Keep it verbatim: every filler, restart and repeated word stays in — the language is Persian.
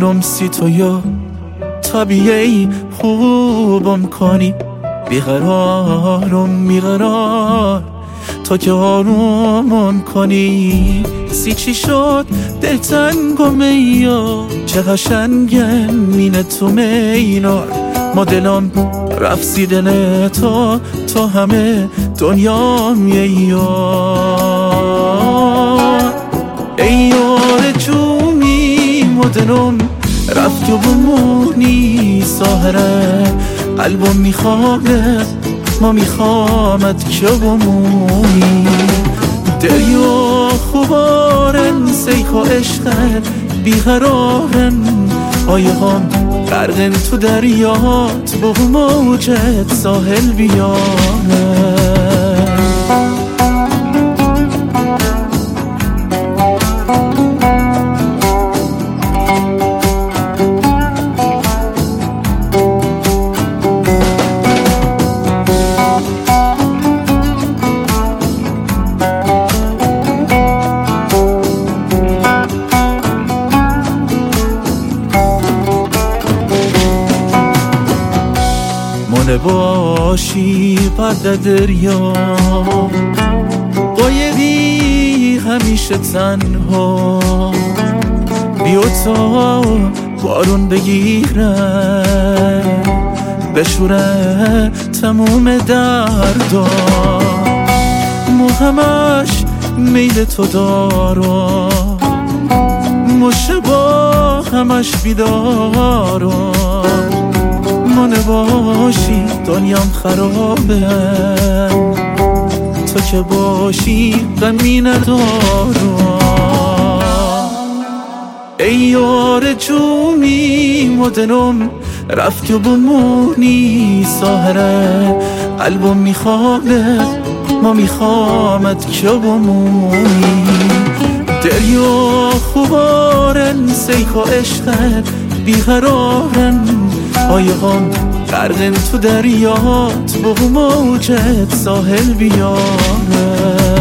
جانم سی تو یا طبیعی خوبم کنی، بیقرارم میقرار تا که آرومم کنی. سی چی شد دلتنگم یا چه قشنگن مینه تو مینار، ما دلم رفت سی دل تو تو همه دنیام یه یار. ای یار جونی مدلم رفت و بمونی ساهره، قلبم میخوابه ما میخوامد که بمونی. دریا خوبارن سیخ و عشقت بیقرارن، آیه هم غرقن تو دریات با موجت ساحل بیاره. مونه باشی پرده دریا، قایقی همیشه تنها، بیا تا بارون بگیره بشوره تموم دردا، مو همش میل تو دارا، مشه با همش بیدارا، مونه باشی دنیام خرابه تو که باشی غمی ندارم. ای یار جونی مدلم رفت و بمونی ساهره، قلبم میخوابه ما میخوامد که بمونی. دریا خوبارن سیخ و عشقت بیقرارن، آیه هم غرقن تو دریات با موجت ساحل بیاره.